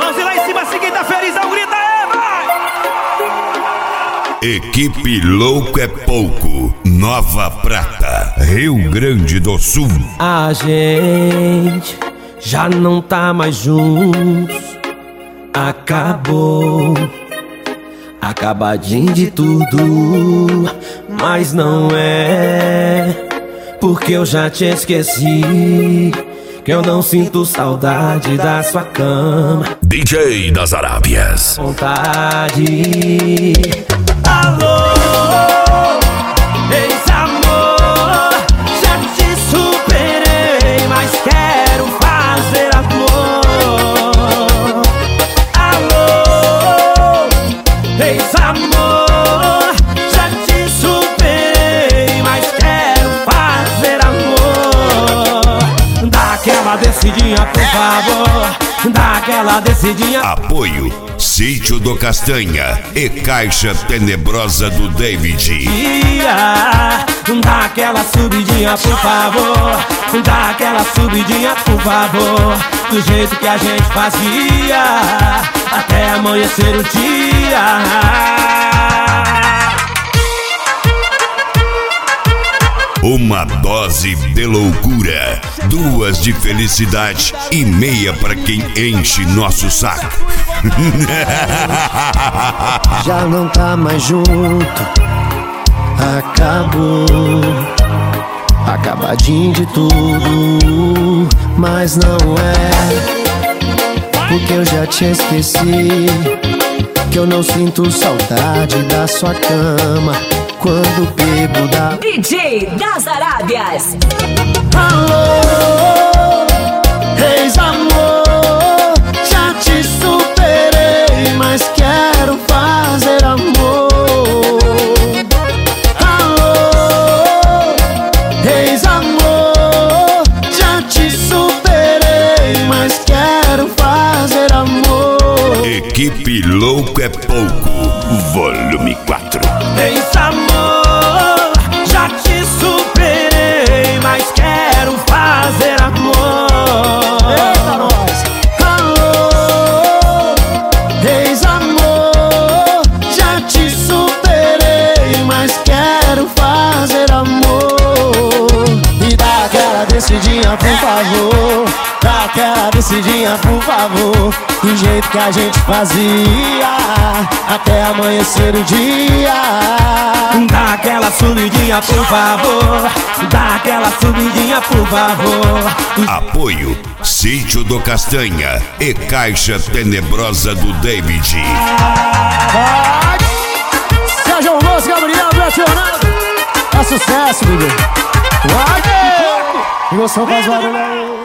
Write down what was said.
mãozinhas lá em cima, se quem tá felizão, grita aí, vai! Equipe Louco é Pouco, Nova Prata, Rio Grande do Sul. A gente já não tá mais juntos. Acabou, acabadinho de tudo. Mas não é porque eu já te esqueci, que eu não sinto saudade da sua cama. DJ das Arábias. Vontade. Alô, ex-amor, já te superei, mas quero fazer amor. Alô, ex-amor, já te superei, mas quero fazer amor. Dá aquela descidinha, por favor, dá aquela descidinha. Apoio Sítio do Castanha e Caixa Tenebrosa do David. Dá aquela subidinha, por favor, dá aquela subidinha, por favor, do jeito que a gente fazia, até amanhecer o dia. Uma dose de loucura, 2 de felicidade e meia para quem enche nosso saco. Já não tá mais junto, acabou, acabadinho de tudo. Mas não é porque eu já te esqueci, que eu não sinto saudade da sua cama quando bebo da DJ das Arábias. Alô, ex-amor, já te superei, mas quero fazer amor. Alô, ex-amor, já te superei, mas quero fazer amor. Equipe Louco é Pouco, volume 4. Ex-amor, já te superei, mas quero fazer amor. Eita, nós! Alô, ex-amor, já te superei, mas quero fazer amor. E dá aquela descidinha, por favor, dá aquela descidinha, por favor, do jeito que a gente fazia, até amanhecer o dia. Dá aquela subidinha, por favor, dá aquela subidinha, por favor. Apoio Sítio do Castanha e Caixa Tenebrosa do David. Sérgio Alonso, Gabriel, Fernando, é sucesso, bebê. Vai! Emoção faz barulho aí.